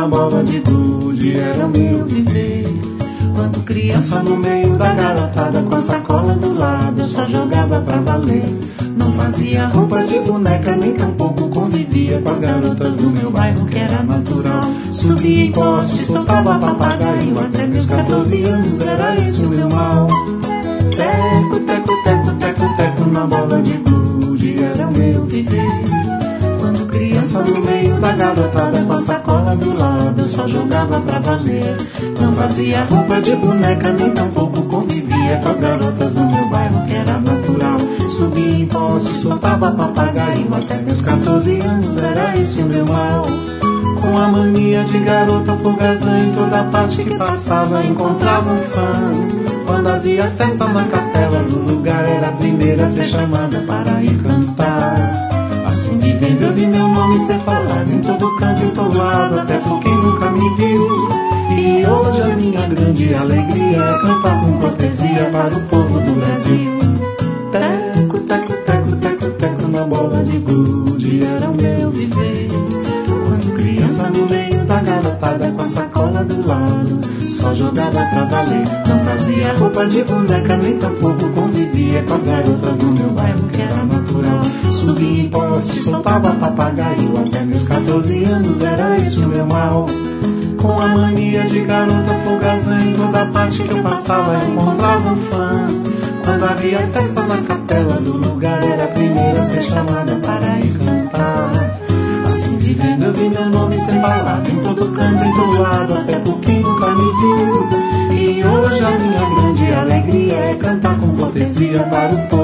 na bola de gude era o meu viver. Quando criança no meio da garotada, com a sacola do lado, eu só jogava pra valer. Não fazia roupa de boneca, nem tampouco convivia com as garotas do meu bairro, que era natural. Subia em poste, soltava papagaio, até meus 14 anos era esse o meu mal. Teco, teco, teco, teco, teco, na bola de gude era o meu viver. Quando criança no meio da garotada, com a sacola do lado, eu só jogava pra valer. Não fazia roupa de boneca, nem tampouco convivia com as garotas do meu bairro, que era natural. Subia em poste, soltava papagaio, até meus 14 anos era esse o meu mal. Com a mania de garota folgazã, em toda parte que passava encontrava um fã. Quando havia festa na capela do lugar, era a primeira a ser chamada para ir cantar. Assim vivendo eu vi meu nome ser falado em todo canto, em todo lado, até por quem nunca me viu. E hoje a minha grande alegria é cantar com cortesia para o povo do Brasil. Teco, teco, teco, teco, teco, na bola de gude era o meu viver. Quando criança no meio da garotada, com a sacola do lado, só jogava pra valer. Não fazia roupa de boneca, nem tampouco convivia com as garotas do meu bairro, que era natural. Subia em poste, soltava papagaio, até meus 14 anos era esse o meu mal. Com a mania de garota folgazã, em toda parte que eu passava encontrava um fã. Quando havia festa na capela do lugar, era a primeira a ser chamada para ir cantar. Assim vivendo eu vi meu nome ser falado em todo canto, em todo lado, até por quem nunca me viu. E hoje a minha grande alegria é cantar com cortesia para o povo